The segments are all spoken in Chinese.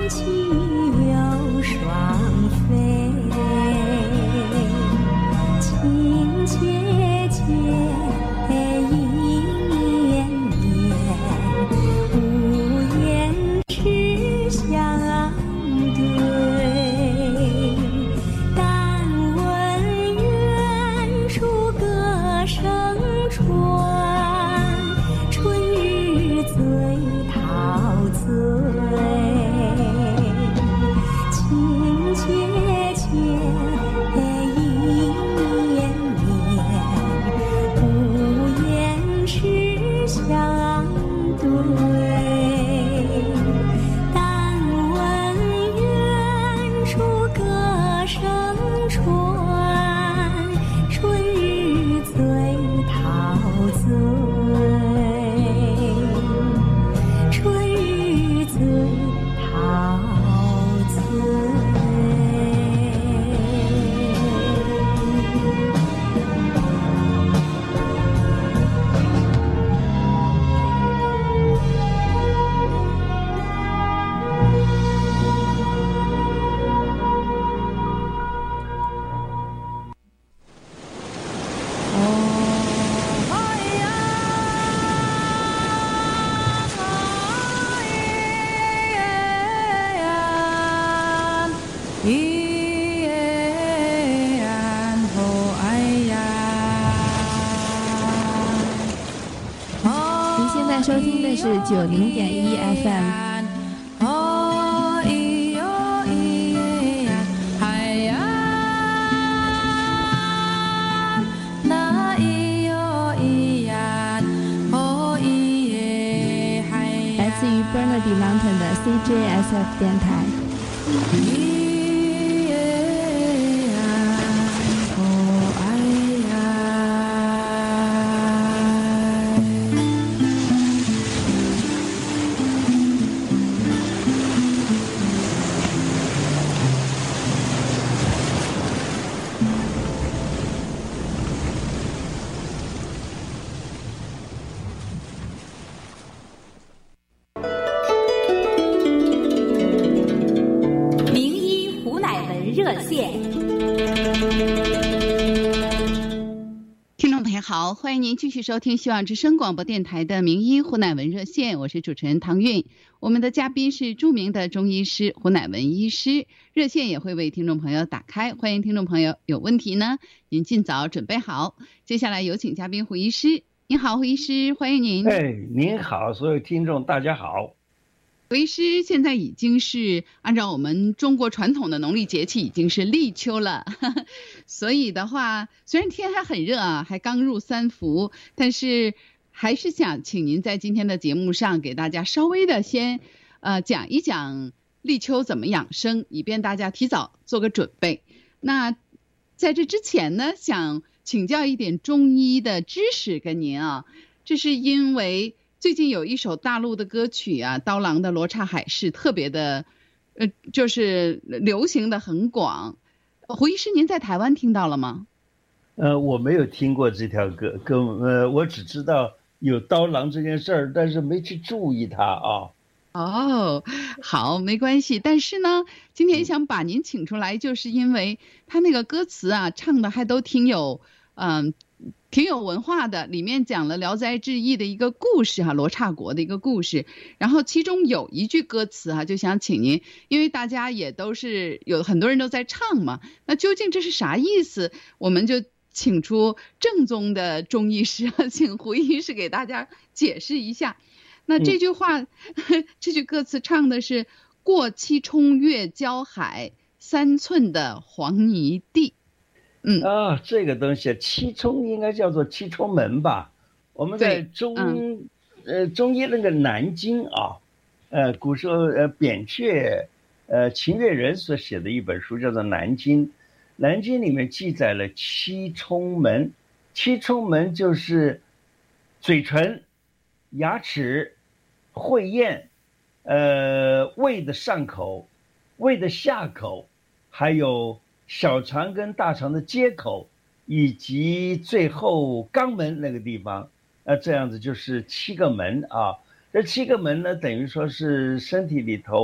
起又双飞，情切切意绵绵，无言是相对。但闻远处歌声传，春日最陶醉。情切切意绵绵，无言是相对。但闻远处歌声传，春日最陶醉。春日最陶醉。 您现在收听的是90.1 FM。来自于 Bernardy Mountain 的 CJSF 电台。 好，欢迎您继续收听希望之声广播电台的名医胡乃文热线，我是主持人唐韵。我们的嘉宾是著名的中医师胡乃文医师，热线也会为听众朋友打开，欢迎听众朋友有问题呢，您尽早准备好。接下来有请嘉宾胡医师。您好，胡医师，欢迎您。 您好，所有听众大家好。 胡医师，现在已经是按照我们中国传统的农历节气已经是立秋了，所以的话，虽然天还很热啊，还刚入三伏，但是还是想请您在今天的节目上给大家稍微的先讲一讲立秋怎么养生，以便大家提早做个准备。那在这之前呢，想请教一点中医的知识跟您啊，这是因为最近有一首大陆的歌曲啊，刀郎的《罗刹海市》特别的，就是流行的很广。胡医师，您在台湾听到了吗？ 我没有听过这条歌，我只知道有刀郎这件事儿，但是没去注意它啊。 哦，好，没关系。但是呢，今天想把您请出来，就是因为他那个歌词啊，唱的还都挺有文化的，里面讲了《聊斋志异》的一个故事哈，罗刹国的一个故事。然后其中有一句歌词哈，就想请您，因为大家也都是有很多人都在唱嘛，那究竟这是啥意思？我们就请出正宗的中医师，请胡医师给大家解释一下。那这句话，这句歌词唱的是“过七冲月交海，3寸的黄泥地”。 这个东西七冲应该叫做七冲门吧？我们在中医那个南经啊，古时候扁鹊秦越人所写的一本书叫做《南经》，《南经》里面记载了七冲门，七冲门就是嘴唇、牙齿、会咽，胃的上口、胃的下口，还有小肠跟大肠的接口，以及最后肛门那个地方，这样子就是7个门啊。这7个门呢，等于说是身体里头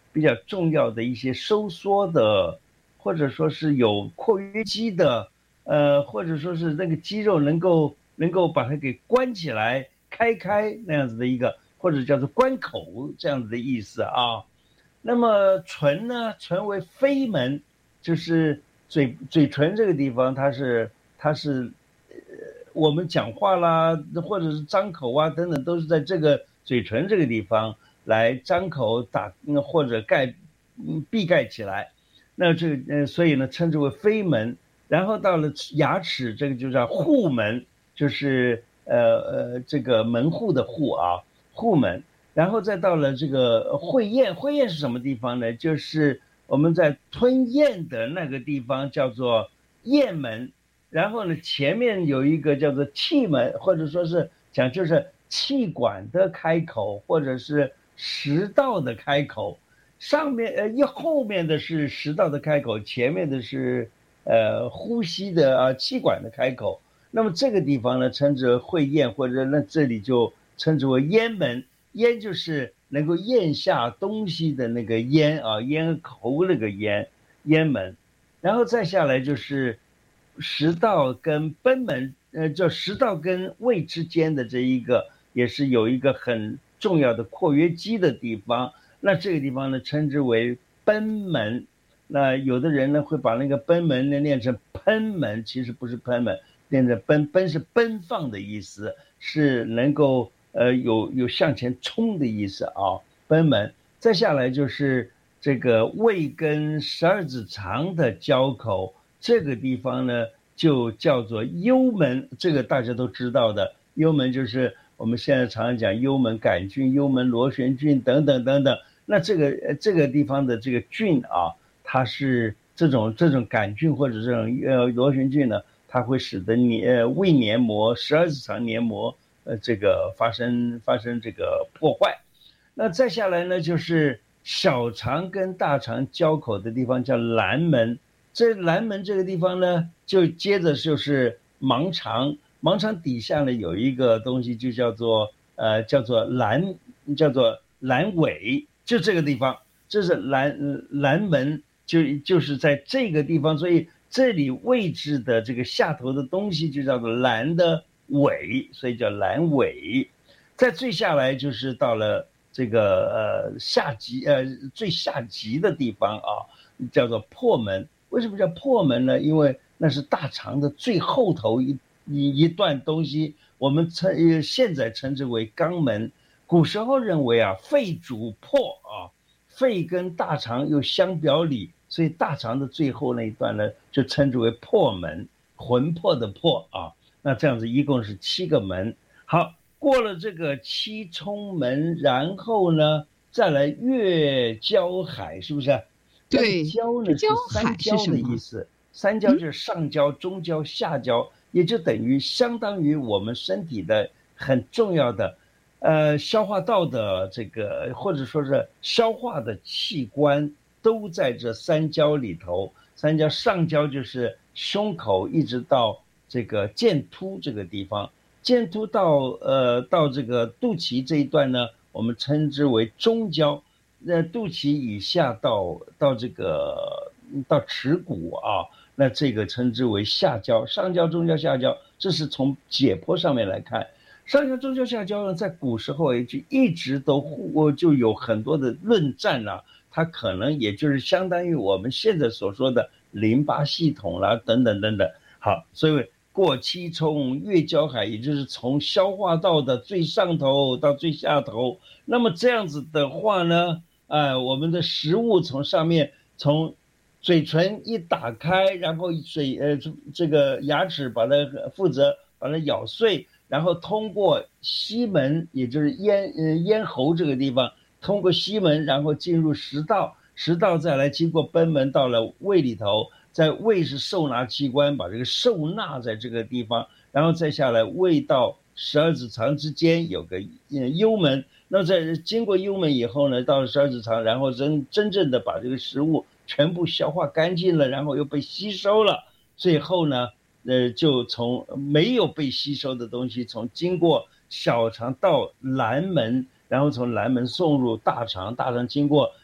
比较重要的一些收缩的，或者说是有括约肌的，或者说是那个肌肉能够把它给关起来、开那样子的一个，或者叫做关口这样子的意思啊。那么唇呢，唇为飞门，就是嘴唇这个地方，它是我们讲话啦，或者是张口啊等等，都是在这个嘴唇这个地方来张口或者闭盖起来。那所以呢称之为飞门。然后到了牙齿，这个就叫户门，就是这个门户的户啊，户门。然后再到了这个会咽，会咽是什么地方呢？就是我们在吞咽的那个地方叫做咽门。然后呢，前面有一个叫做气门，或者说是讲就是气管的开口，或者是食道的开口。上面后面的是食道的开口，前面的是呼吸的气管的开口。那么这个地方呢称之为会咽，或者那这里就称之为咽门。咽就是能够咽下东西的那个咽啊，咽喉那个咽门。然后再下来就是食道跟贲门，就食道跟胃之间的这一个也是有一个很重要的括约肌的地方。那这个地方呢称之为贲门。那有的人呢会把那个贲门呢念成喷门，其实不是喷门，念成贲是奔放的意思，是能够有向前冲的意思啊，贲门。再下来就是这个胃跟12指肠的交口，这个地方呢就叫做幽门，这个大家都知道的。幽门就是我们现在常常讲幽门杆菌、幽门螺旋菌等等等等。那这个地方的这个菌啊，它是这种杆菌或者这种螺旋菌呢，它会使得胃黏膜、12指肠黏膜这个发生这个破坏。那再下来呢就是小肠跟大肠交口的地方叫阑门。这阑门这个地方呢就接着就是盲肠，盲肠底下呢有一个东西就叫做阑尾，就这个地方，这是阑门，就是在这个地方。所以这里位置的这个下头的东西就叫做阑的尾，所以叫阑尾。再最下来就是到了这个最下级的地方啊，叫做破门。为什么叫破门呢？因为那是大肠的最后头一段东西，我们现在称之为肛门。古时候认为啊，肺主破啊，肺跟大肠又相表里，所以大肠的最后那一段呢就称之为破门，魂魄的魄啊。那这样子一共是7个门。好，过了这个七冲门，然后呢再来越交海，是不是？ 对， 交呢是三交的意思，三交就是上交、中交、下交，也就相当于我们身体的很重要的消化道的这个，或者说是消化的器官都在这三交里头。三交上交就是胸口一直到这个剑突这个地方，剑突到这个肚脐这一段呢，我们称之为中交。肚脐以下到这个到耻骨啊，那这个称之为下交。上交、中交、下交，这是从解剖上面来看。上交、中交、下交呢，在古时候就一直都就有很多的论战啊，它可能也就是相当于我们现在所说的淋巴系统啦，等等等等。好，所以过七冲越交海，也就是从消化道的最上头到最下头。那么这样子的话呢，我们的食物从上面从嘴唇一打开，然后这个牙齿负责把它咬碎，然后通过吸门，也就是咽喉这个地方，通过吸门，然后进入食道，食道再来经过贲门到了胃里头，在胃是受纳器官，把这个受纳在这个地方，然后再下来胃到12指肠之间有个幽门。那在经过幽门以后呢，到了12指肠，然后真正的把这个食物全部消化干净了，然后又被吸收了，最后呢就从没有被吸收的东西，从经过小肠到阑门，然后从阑门送入大肠，大肠经过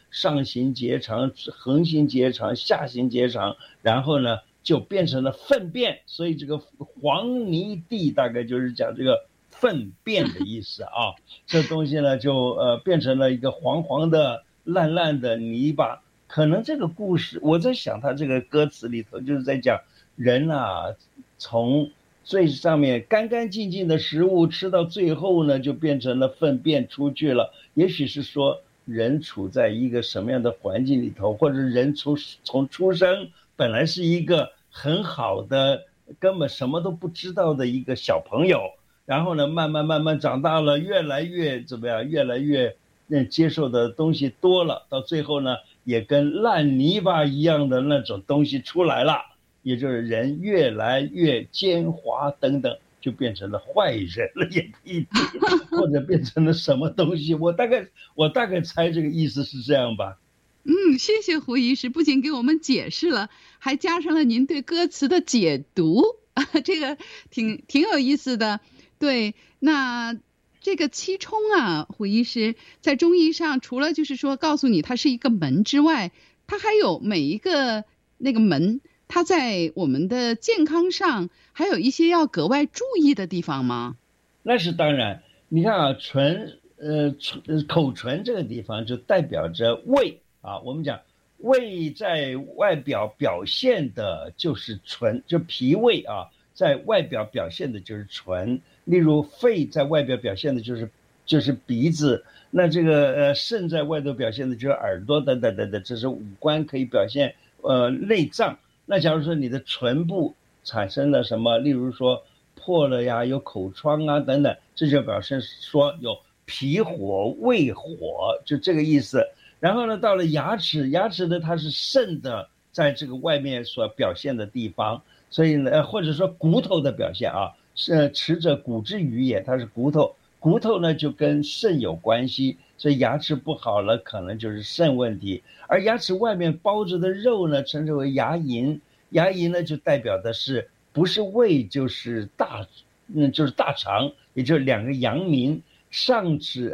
上行结肠、横行结肠、下行结肠，然后呢就变成了粪便，所以这个黄泥地大概就是讲这个粪便的意思啊。这东西呢就变成了一个黄黄的烂烂的泥巴。可能这个故事我在想，他这个歌词里头就是在讲人啊，从最上面干干净净的食物吃到最后呢就变成了粪便出去了。也许是说人处在一个什么样的环境里头，或者人从出生本来是一个很好的根本什么都不知道的一个小朋友，然后呢慢慢长大了，越来越怎么样，越来越接受的东西多了，到最后呢也跟烂泥巴一样的那种东西出来了，也就是人越来越奸猾等等，就变成了坏人了也不一定，或者变成了什么东西。我大概猜这个意思是这样吧。 谢谢胡医师，不仅给我们解释了，还加上了您对歌词的解读，这个挺有意思的。对，那这个七冲啊，胡医师在中医上除了就是说告诉你它是一个门之外，它还有每一个那个门，它在我们的健康上还有一些要格外注意的地方吗？ 那是当然，你看啊，口唇这个地方就代表着胃啊。我们讲胃在外表表现的就是唇，就脾胃啊，在外表表现的就是唇。例如肺在外表表现的就是鼻子，那这个肾在外头表现的就是耳朵等等等等，这是五官可以表现内脏。那假如说你的唇部产生了什么，例如说破了呀，有口疮啊等等，这就表示说有脾火、胃火，就这个意思。然后呢，到了牙齿呢它是肾的在这个外面所表现的地方，所以呢，或者说骨头的表现啊，是持者骨之余也，它是骨头呢就跟肾有关系，所以牙齿不好了可能就是肾问题。而牙齿外面包着的肉呢称之为牙龈，牙龈呢就代表的是不是胃就是大肠，也就是两个阳明，上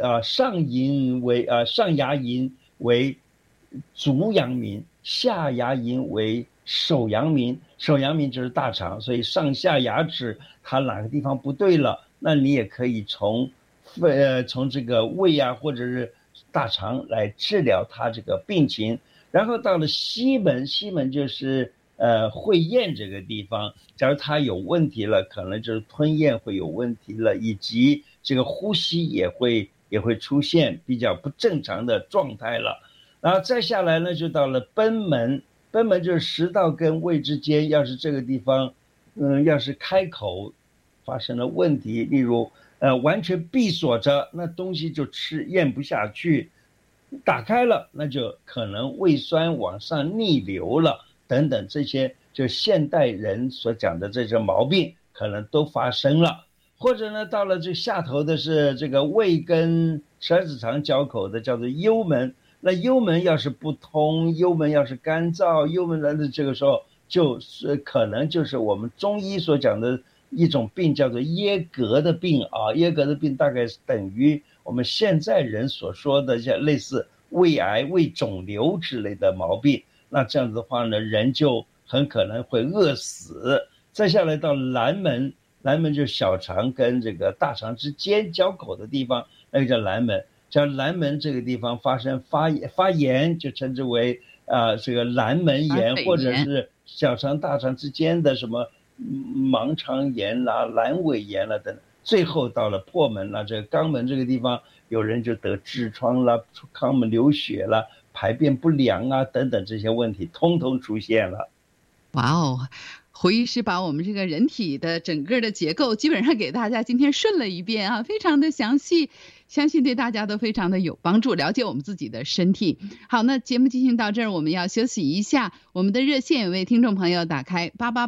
牙龈为足阳明，下牙龈为手阳明，手阳明就是大肠，所以上下牙齿它哪个地方不对了，那你也可以从这个胃啊或者是大肠来治疗它这个病情。然后到了西门就是会厌这个地方，假如它有问题了，可能就是吞咽会有问题了，以及这个呼吸也会出现比较不正常的状态了。然后再下来呢就到了贲门，贲门就是食道跟胃之间，要是这个地方要是开口发生了问题，例如完全闭锁着，那东西就咽不下去，打开了那就可能胃酸往上逆流了等等，这些就现代人所讲的这些毛病可能都发生了。或者呢到了这下头的是这个胃跟十二指肠交口的叫做幽门，那幽门要是不通，幽门要是干燥，幽门的这个时候就是可能就是我们中医所讲的一种病，叫做噎膈的病啊。噎膈的病大概是等于我们现在人所说的像类似胃癌、胃肿瘤之类的毛病。那这样子的话呢，人就很可能会饿死。再下来到蓝门，蓝门就是小肠跟这个大肠之间交口的地方，那个叫蓝门。像蓝门这个地方发生发炎，就称之为这个蓝门炎，或者是小肠大肠之间的什么盲肠炎啦、阑尾炎啦等等。最后到了破门啦，这个肛门这个地方，有人就得痔疮啦、肛门流血啦、排便不良啊等等，这些问题通通出现了。 哇哦，胡医师把我们这个人体的整个的结构基本上给大家今天顺了一遍啊，非常的详细，相信对大家都非常的有帮助，了解我们自己的身体。好，那节目进行到这儿，我们要休息一下。我们的热线为听众朋友打开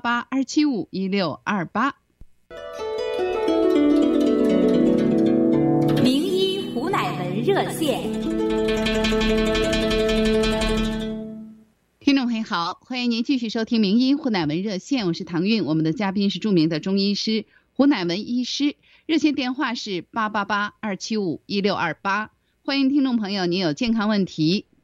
888-275-1628。 名医胡乃文热线。 听众朋友好，欢迎您继续收听名医胡乃文热线，我是唐韵，我们的嘉宾是著名的中医师胡乃文医师，热线电话是888-275-1628。欢迎听众朋友，您有健康问题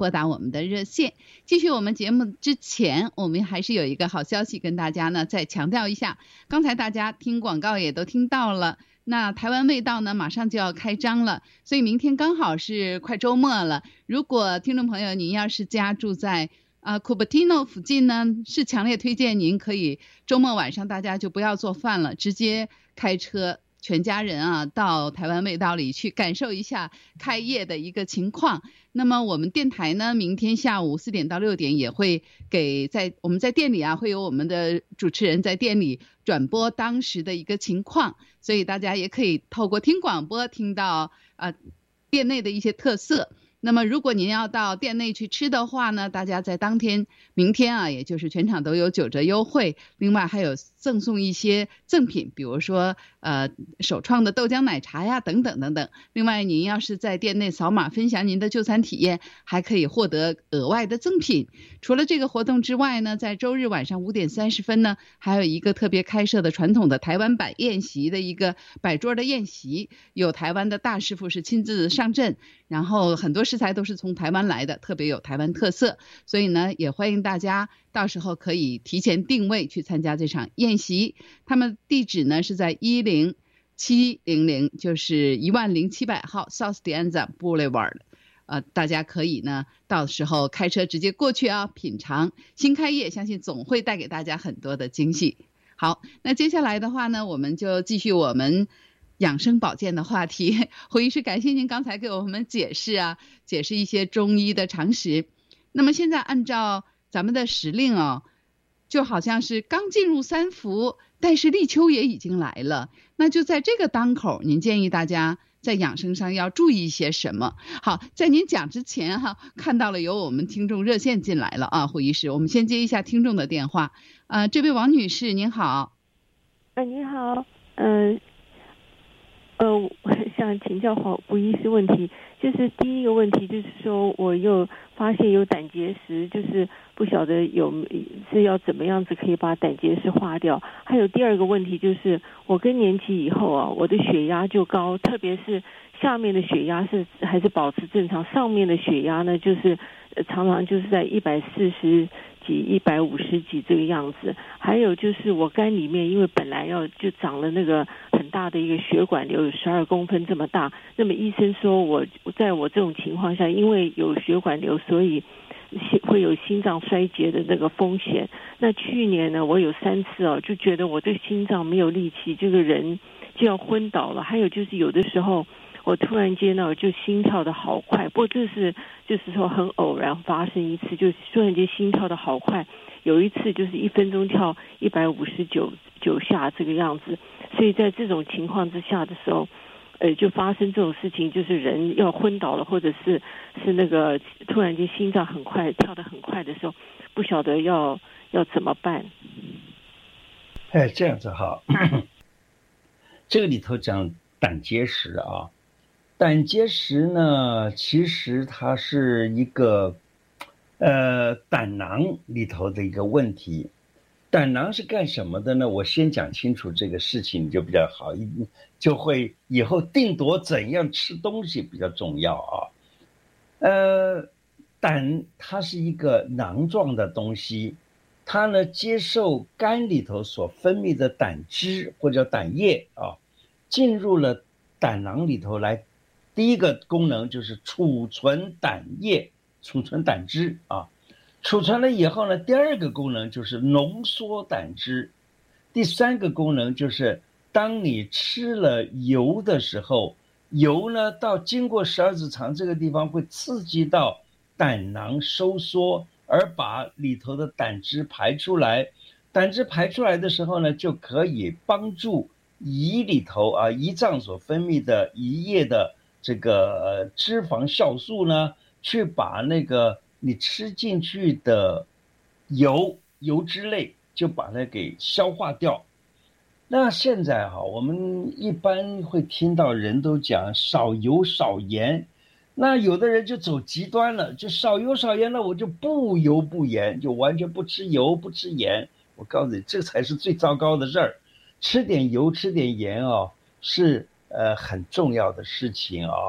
拨打我们的热线。继续我们节目之前，我们还是有一个好消息跟大家呢再强调一下。刚才大家听广告也都听到了，那台湾味道呢马上就要开张了，所以明天刚好是快周末了。如果听众朋友您要是家住在Cupertino 附近呢，是强烈推荐您可以周末晚上大家就不要做饭了，直接开车全家人到台湾味道里去感受一下开业的一个情况。那么我们电台呢，明天下午4点到6点也会我们在店里会有我们的主持人在店里转播当时的一个情况，所以大家也可以透过听广播听到店内的一些特色。那么如果您要到店内去吃的话呢，大家在明天也就是全场都有9折优惠，另外还有赠送一些赠品，比如说首创的豆浆奶茶呀等等等等。另外您要是在店内扫码分享您的就餐体验，还可以获得额外的赠品。除了这个活动之外呢，在周日晚上5点30分呢，还有一个特别开设的传统的台湾版宴席的一个摆桌的宴席，有台湾的大师傅是亲自上阵，然后很多食材都是从台湾来的，特别有台湾特色，所以呢也欢迎大家到时候可以提前定位去参加这场宴席。他们地址呢是在10700，就是10700号 South De Anza Boulevard，大家可以呢到时候开车直接过去品尝新开业，相信总会带给大家很多的惊喜。好，那接下来的话呢，我们就继续我们养生保健的话题。胡医师，感谢您刚才给我们解释一些中医的常识。那么现在按照咱们的时令就好像是刚进入3伏，但是立秋也已经来了，那就在这个当口，您建议大家在养生上要注意一些什么？好，在您讲之前看到了有我们听众热线进来了胡医师，我们先接一下听众的电话。这位王女士您好。 你好，我想请教胡医师问题，就是第一个问题就是说，我又发现有胆结石，就是不晓得是要怎么样子可以把胆结石化掉。还有第二个问题就是，我更年期以后我的血压就高，特别是下面的血压还是保持正常，上面的血压呢就是常常就是在140几、150几这个样子。还有就是我肝里面因为本来就长了那个很大的一个血管瘤，有12公分这么大，那么医生说在我这种情况下，因为有血管瘤，所以会有心脏衰竭的那个风险。那去年呢，我有3次就觉得我这个心脏没有力气，这个人就要昏倒了。还有就是有的时候我突然间就心跳的好快，不过这是就是说很偶然发生一次，就是突然间心跳的好快，有一次就是1分钟跳159下这个样子。所以在这种情况之下的时候就发生这种事情，就是人要昏倒了，或者是那个突然间心脏很快跳得很快的时候，不晓得要怎么办。 这样子这个里头讲胆结石胆结石呢，其实它是一个胆囊里头的一个问题。胆囊是干什么的呢？我先讲清楚这个事情就比较好，就会以后定夺怎样吃东西比较重要胆它是一个囊状的东西，它呢接受肝里头所分泌的胆汁或者胆液进入了胆囊里头来。第一个功能就是储存胆液，储存胆汁储存了以后呢，第二个功能就是浓缩胆汁，第三个功能就是当你吃了油的时候，油呢经过十二指肠这个地方会刺激到胆囊收缩，而把里头的胆汁排出来。胆汁排出来的时候呢，就可以帮助胰里头胰脏所分泌的胰液的这个脂肪酵素呢，去把那个你吃进去的油脂类就把它给消化掉。那现在我们一般会听到人都讲少油少盐，那有的人就走极端了，就少油少盐了，我就不油不盐，就完全不吃油不吃盐。我告诉你，这才是最糟糕的事儿。吃点油吃点盐是很重要的事情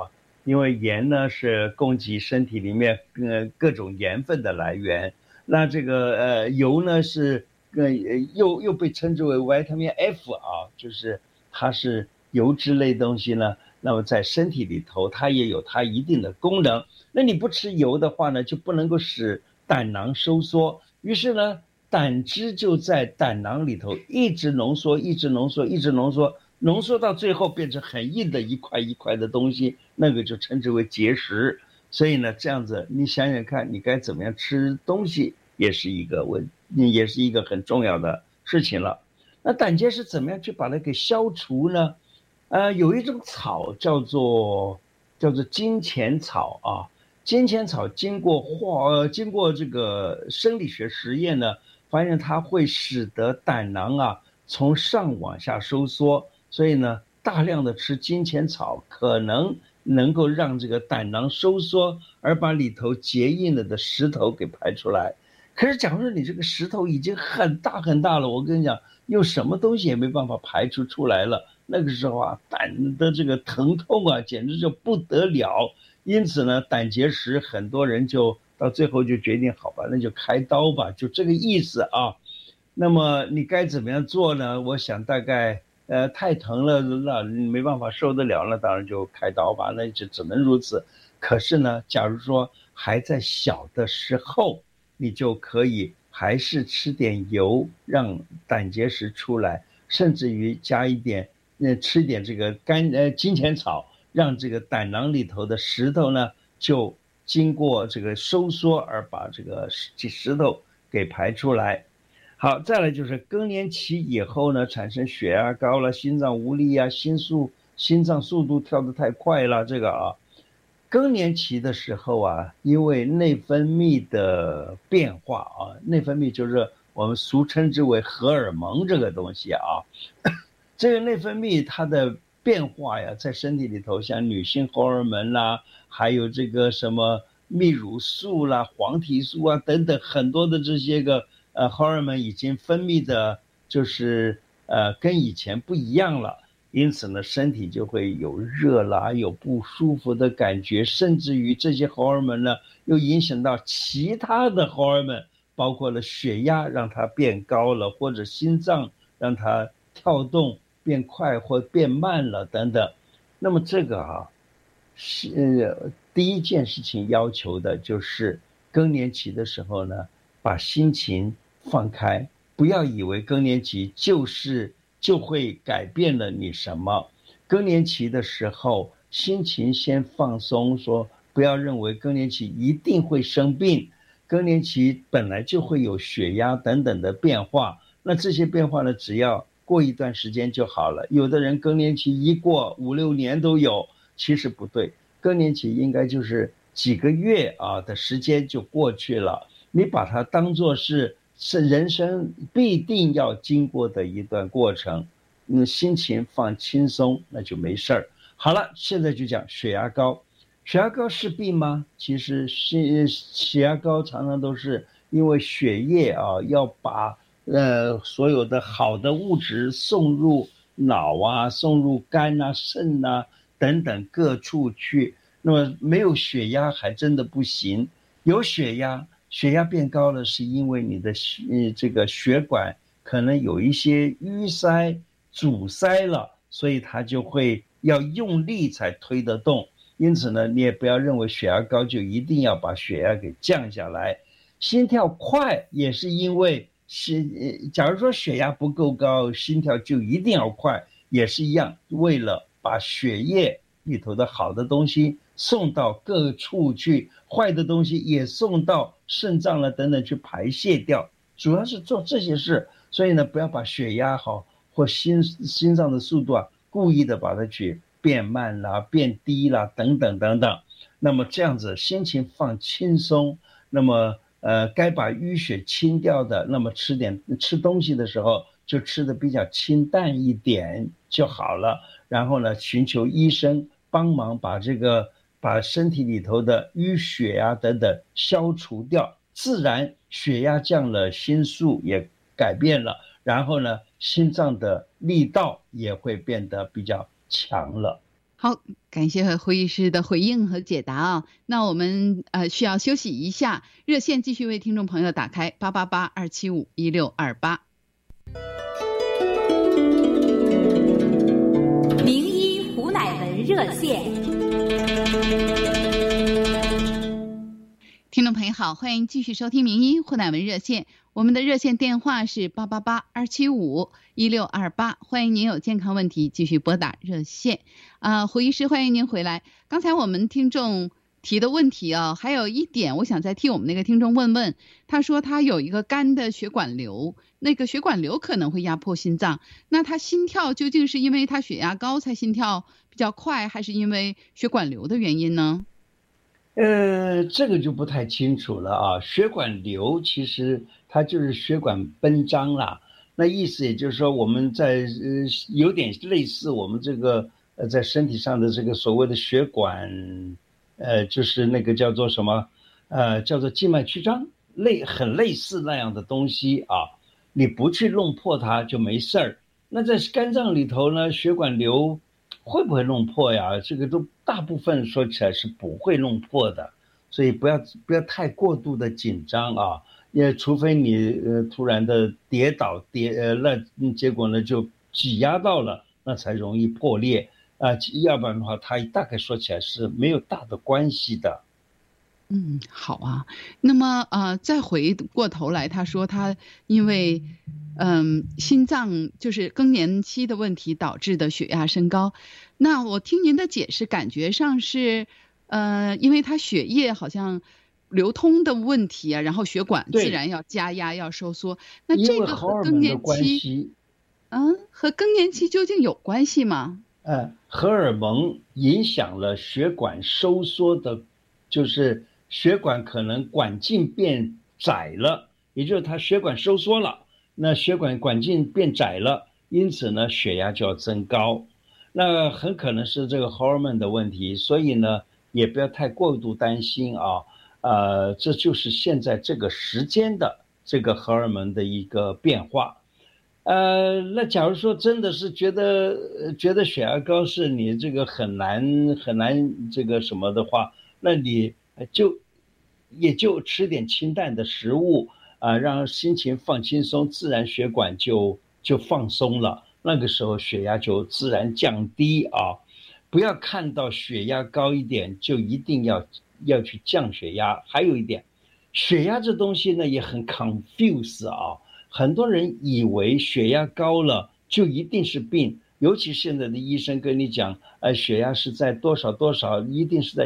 因为盐呢是供给身体里面各种盐分的来源。那这个油呢是又被称之为 vitamin F 啊，就是它是油脂类东西呢，那么在身体里头它也有它一定的功能。那你不吃油的话呢，就不能够使胆囊收缩，于是呢胆汁就在胆囊里头一直浓缩，一直浓缩，一直浓缩，浓缩到最后变成很硬的一块一块的东西，那个就称之为结石。所以呢这样子你想想看，你该怎么样吃东西也是一个很重要的事情了。那胆结石怎么样去把它给消除呢？有一种草叫做金钱草啊。金钱草经过这个生理学实验呢，发现它会使得胆囊啊从上往下收缩，所以呢大量的吃金钱草可能够让这个胆囊收缩，而把里头结硬了的石头给排出来。可是假如说你这个石头已经很大很大了，我跟你讲，用什么东西也没办法排除出来了，那个时候啊胆的这个疼痛啊简直就不得了。因此呢胆结石很多人就到最后就决定，好吧，那就开刀吧，就这个意思啊。那么你该怎么样做呢？我想大概太疼了，那没办法受得了了，当然就开刀吧，那就只能如此。可是呢假如说还在小的时候，你就可以还是吃点油让胆结石出来，甚至于加一点吃点这个金钱草，让这个胆囊里头的石头呢就经过这个收缩而把这个石头给排出来。好，再来就是更年期以后呢，产生血压高了，心脏无力啊，心脏速度跳得太快了，这个啊更年期的时候啊，因为内分泌的变化啊，内分泌就是我们俗称之为荷尔蒙这个东西啊，这个内分泌它的变化呀，在身体里头，像女性荷尔蒙啦，还有这个什么泌乳素啦、黄体素啊等等，很多的这些个荷尔蒙已经分泌的，就是跟以前不一样了。因此呢身体就会有热啦，有不舒服的感觉，甚至于这些荷尔蒙呢又影响到其他的荷尔蒙，包括了血压让它变高了，或者心脏让它跳动变快或变慢了等等。那么这个第一件事情要求的就是更年期的时候呢，把心情放开，不要以为更年期就会改变了你什么。更年期的时候心情先放松，说不要认为更年期一定会生病，更年期本来就会有血压等等的变化，那这些变化呢只要过一段时间就好了。有的人更年期一过5-6年都有，其实不对，更年期应该就是几个月的时间就过去了，你把它当作是人生必定要经过的一段过程，心情放轻松，那就没事儿。好了，现在就讲血压高。血压高是病吗？其实血压高常常都是因为血液要把所有的好的物质送入脑啊，送入肝啊、肾啊等等各处去。那么没有血压还真的不行。有血压变高了，是因为你的这个血管可能有一些淤塞阻塞了，所以它就会要用力才推得动。因此呢你也不要认为血压高就一定要把血压给降下来。心跳快也是因为假如说血压不够高，心跳就一定要快，也是一样，为了把血液里头的好的东西送到各处去，坏的东西也送到肾脏了等等去排泄掉，主要是做这些事。所以呢不要把血压或心脏的速度故意的把它去变慢啦、变低啦等等等等。那么这样子心情放轻松，那么该把淤血清掉的，那么吃东西的时候就吃的比较清淡一点就好了。然后呢寻求医生帮忙把身体里头的淤血等等消除掉，自然血压降了，心速也改变了，然后呢心脏的力道也会变得比较强了。 好，感谢胡医师的回应和解答啊。那我们需要休息一下，热线继续为听众朋友打开888-275-1628。 名医胡乃文热线。 听众朋友好，欢迎继续收听名医胡乃文热线。我们的热线电话是888-275-1628，欢迎您有健康问题继续拨打热线。胡医师，欢迎您回来。刚才我们听众提的问题啊，还有一点我想再替我们那个听众问问，他说他有一个肝的血管瘤，那个血管瘤可能会压迫心脏，那他心跳究竟是因为他血压高才心跳比较快，还是因为血管瘤的原因呢？ 这个就不太清楚了啊。血管瘤其实它就是血管奔张啦，那意思也就是说我们在有点类似我们这个在身体上的这个所谓的血管，就是那个叫做什么叫做静脉曲张，很类似那样的东西啊。你不去弄破它就没事儿。那在肝脏里头呢，血管瘤会不会弄破呀？这个都大部分说起来是不会弄破的，所以不要太过度的紧张啊。也除非你突然的跌倒那结果呢就挤压到了，那才容易破裂要不然的话它大概说起来是没有大的关系的。 好啊。那么再回过头来，他说他因为心脏就是更年期的问题导致的血压升高，那我听您的解释感觉上是因为他血液好像流通的问题啊，然后血管自然要加压要收缩，那这个和更年期和更年期究竟有关系吗？ 荷尔蒙影响了血管收缩的，就是血管可能管径变窄了，也就是它血管收缩了，那血管管径变窄了，因此呢血压就要增高，那很可能是这个荷尔蒙的问题，所以呢也不要太过度担心啊。这就是现在这个时间的这个荷尔蒙的一个变化。那假如说真的是觉得血压高是你这个很难这个什么的话，那你也就吃点清淡的食物让心情放轻松，自然血管就放松了，那个时候血压就自然降低啊。不要看到血压高一点就一定要去降血压。还有一点，血压这东西呢也很 confuse 啊。很多人以为血压高了就一定是病，尤其现在的医生跟你讲血压是在多少多少，一定是在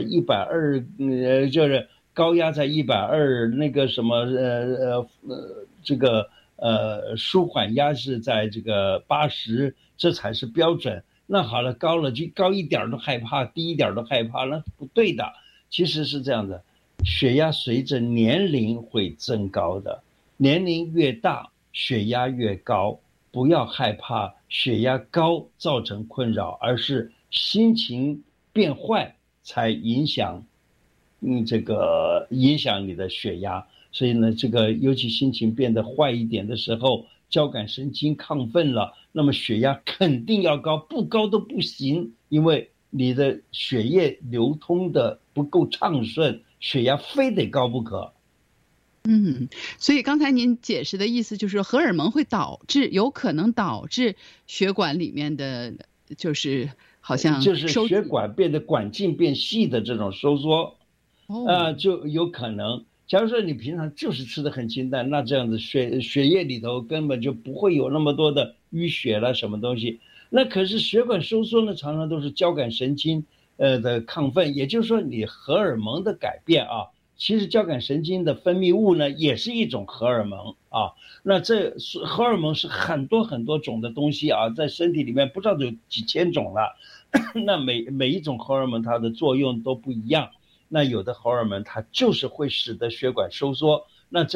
120，就是高压在120，那个什么这个舒缓压是在这个80，这才是标准。那好了，高了就高一点都害怕，低一点都害怕，那不对的。其实是这样的，血压随着年龄会增高的，年龄越大血压越高。不要害怕血压高造成困扰，而是心情变坏才影响你的血压。所以呢，这个尤其心情变得坏一点的时候，交感神经亢奋了，那么血压肯定要高，不高都不行，因为你的血液流通的不够畅顺，血压非得高不可。 所以刚才您解释的意思就是荷尔蒙会有可能导致血管里面的就是好像就是血管变得管径变细的这种收缩就有可能。假如说你平常就是吃的很清淡，那这样子血液里头根本就不会有那么多的淤血了什么东西。那可是血管收缩呢，常常都是交感神经的亢奋，也就是说你荷尔蒙的改变啊。其实交感神经的分泌物呢也是一种荷尔蒙啊。那这荷尔蒙是很多很多种的东西啊，在身体里面不知道有几千种了。那每一种荷尔蒙它的作用都不一样。那有的荷尔蒙它就是会使得血管收缩，那这